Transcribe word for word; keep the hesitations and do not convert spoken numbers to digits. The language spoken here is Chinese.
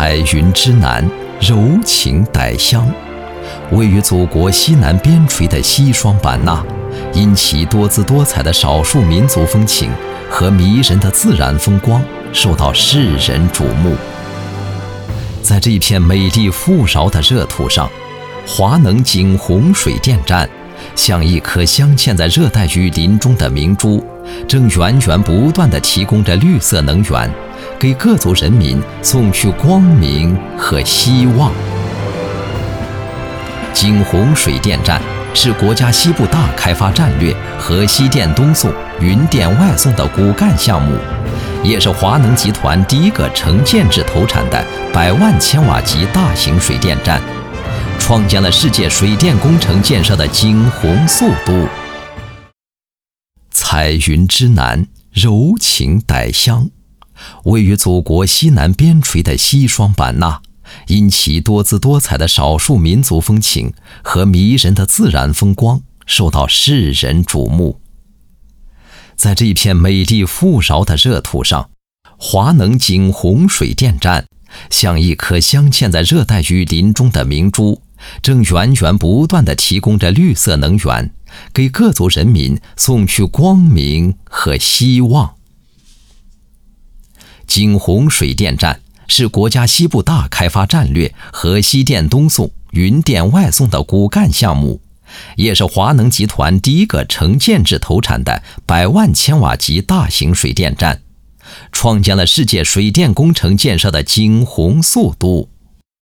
彩云之南，柔情带香。位于祖国西南边陲的西双版纳，因其多姿多彩的少数民族风情和迷人的自然风光，受到世人瞩目。在这片美丽富饶的热土上，华能景洪水电站像一颗镶嵌在热带雨林中的明珠，正源源不断地提供着绿色能源，给各族人民送去光明和希望。景洪水电站是国家西部大开发战略和西电东送、云电外送的骨干项目，也是华能集团第一个成建制投产的百万千瓦级大型水电站，创建了世界水电工程建设的景洪速度。彩云之南，柔情带香。位于祖国西南边陲的西双版纳，因其多姿多彩的少数民族风情和迷人的自然风光，受到世人瞩目。在这片美丽富饶的热土上，华能景洪水电站像一颗镶嵌在热带雨林中的明珠，正源源不断地提供着绿色能源，给各族人民送去光明和希望。景洪水电站是国家西部大开发战略和西电东送、云电外送的骨干项目，也是华能集团第一个成建制投产的百万千瓦级大型水电站，创建了世界水电工程建设的景洪速度。